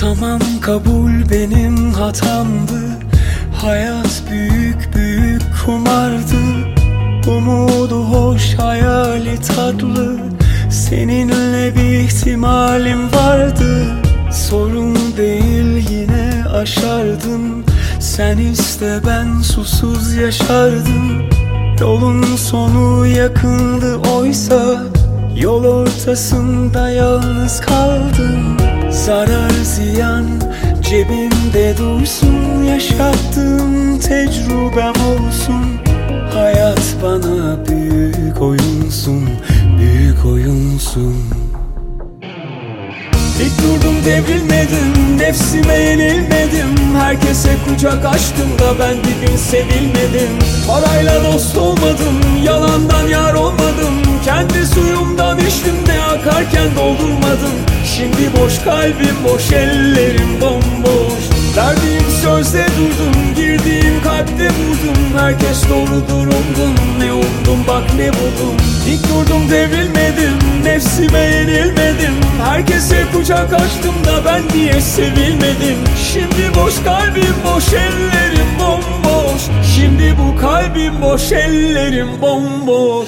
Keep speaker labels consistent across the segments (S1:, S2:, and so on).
S1: Tamam, kabul, benim hatamdı. Hayat büyük büyük kumardı. Umudu hoş, hayali tatlı. Seninle bir ihtimalim vardı. Sorun değil, yine aşardım. Sen iste, ben susuz yaşardım. Yolun sonu yakındı oysa, yol ortasında yalnız kaldım. Zarar ziyan cebimde dursun, yaşattığım tecrübem olsun. Hayat bana büyük oyunsun, büyük oyunsun. İlk durdum, devrilmedim, nefsime yenilmedim. Herkese kucak açtım da ben bir gün sevilmedim. Parayla dost olmadım, yalandan yar olmadım. Kendi suyumdan içtim de akarken doldurmadım. Şimdi boş kalbim, boş ellerim bomboş. Verdiğim sözde durdum, girdiğim kalpte vurdum. Herkes doğrudur umdum, ne umdum bak ne buldum. İlk durdum, devrilmedim, nefsime yenilmedim. Herkese kucak açtım da ben niye sevilmedim. Şimdi boş kalbim, boş ellerim bomboş. Şimdi bu kalbim boş, ellerim bomboş.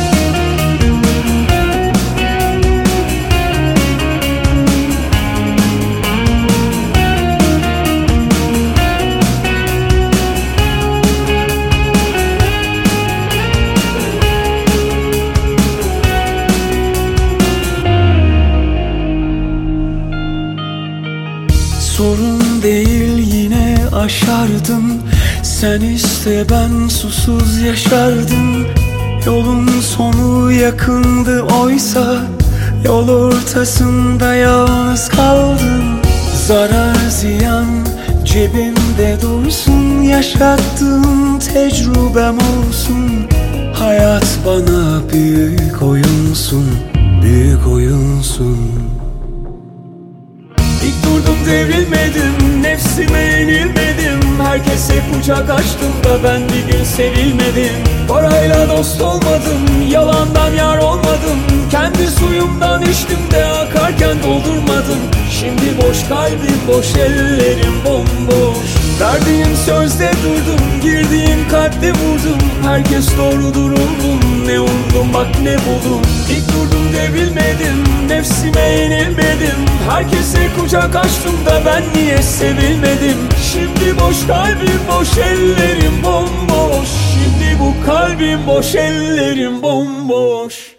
S1: Sorun değil, yine aşardım. Sen iste, ben susuz yaşardım. Yolun sonu yakındı oysa, yol ortasında yalnız kaldım. Zarar ziyan cebimde dursun, yaşattığım tecrübem olsun. Hayat bana büyük oyunsun, büyük oyunsun. İlk durdum, devrilmedim, nefsime yenilmedim. Herkese kucak açtım da ben bir gün sevilmedim. Parayla dost olmadım, yalandan yar olmadım. Kendi suyumdan içtim de akarken doldurmadım. Şimdi boş kalbim, boş ellerim bomboş. Verdiğim sözde durdum, girdiğim kalpte vurdum. Herkes doğrudur umdum, ne umdum bak ne buldum. İlk durdum, devrilmedim, nefsime yenilmedim. Herkese kucak açtım da ben niye sevilmedim. Şimdi boş kalbim, boş ellerim bomboş. Şimdi bu kalbim boş, ellerim bomboş.